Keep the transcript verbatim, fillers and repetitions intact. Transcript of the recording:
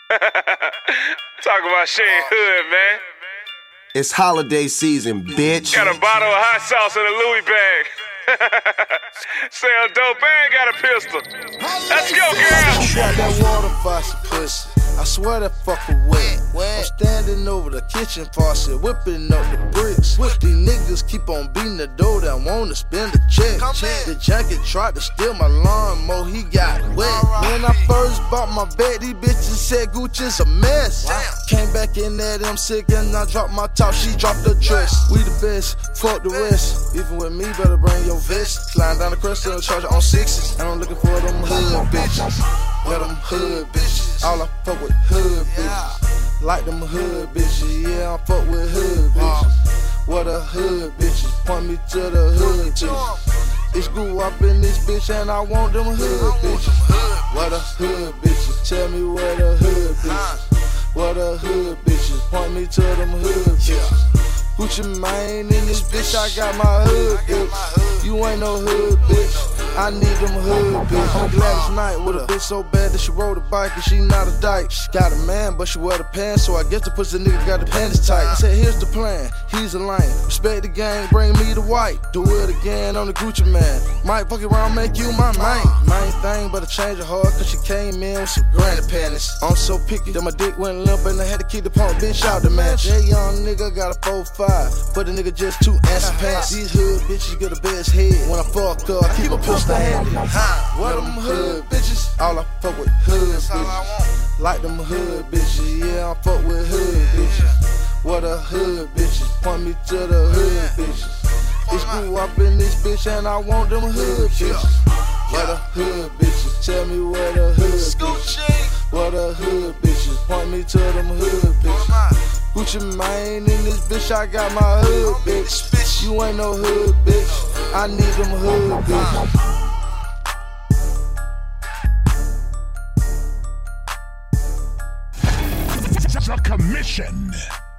Talk about she ain't hood, man. It's holiday season, bitch. Got a bottle of hot sauce in a Louis bag. Sell dope and got a pistol. Let's go, girl. She got that water faucet pussy. I swear that fucker wet. I'm standing over the kitchen faucet, whipping up the bricks. These niggas keep on beating the door down, wanna spend the check. The junkie tried to steal my lawnmower, he got wet. When I first bought my bed, these bitches said Gucci's a mess. Came back in there, them sick, and I dropped my top, she dropped the dress. We the best, fuck the rest. Even with me, better bring your vest. Sliding down the crest, still charge on sixes. And I'm looking for them hood bitches. Yeah, them hood bitches. All I fuck with hood bitches. Like them hood bitches. Yeah, I fuck with hood bitches. What a hood bitches. Point me to the hood bitches. It's grew up in this bitch and I want them hood bitches. What a hood bitches. Tell me where the hood bitches. What a hood bitches. Point me to them hood bitches. Gucci Mane in this bitch, I got my hood bitch. You ain't no hood bitch. I need them hood bitch. I'm Gladys Knight with a bitch so bad that she rode a bike and she not a dyke. She got a man, but she wear the pants, so I guess the pussy nigga got the panties tight. I said, here's the plan, he's a lame. Respect the gang, bring me the white. Do it again on the Gucci man. Might fuck around, make you my main. Main thing, but I changed her heart cause she came in with some granny panties. I'm so picky that my dick went limp and I had to keep the punk bitch out the match. That young nigga got a four five, but the nigga just two answer pants. These hood bitches get the best head. When I fuck her, I keep a pistol handy. What them hood bitches? All I fuck with hood bitches. Like them hood bitches, yeah, I fuck with hood bitches. What a hood bitches, point me to the hood bitches. It's grew up in this bitch and I want them hood bitches. What a hood bitches, tell me where the hood bitches. What a hood bitches, point me to them hood bitches. Gucci Mane in this bitch, I got my hood bitch. You ain't no hood bitch, I need them hood bitches. The Commission.